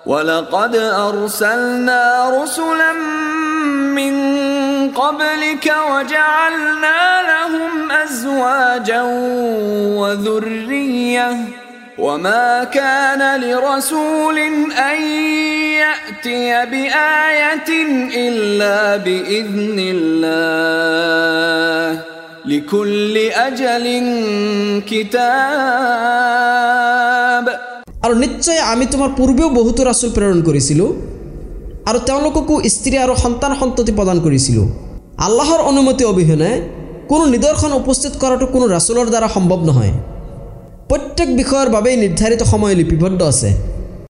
ولقد أرسلنا رسلا من قبلك وجعلنا لهم أزواجا وذرية وما كان لرسول أن يأتي بآية إلا بإذن الله لكل أجل كتاب আর নিশ্চয় আমি তোমার পূর্বেও বহুত রাসূল প্রেরণ করেছিল আর তেওঁলোককো স্ত্রী আর সন্তান সন্ততি প্রদান করেছিল আল্লাহর অনুমতি অবিহনে কোনো নিদর্শন উপস্থিত করাটো কোনো রাসূলের দ্বারা সম্ভব নহয় প্রত্যেক বিষয়ের বাবে নির্ধারিত সময় লিপিবদ্ধ আছে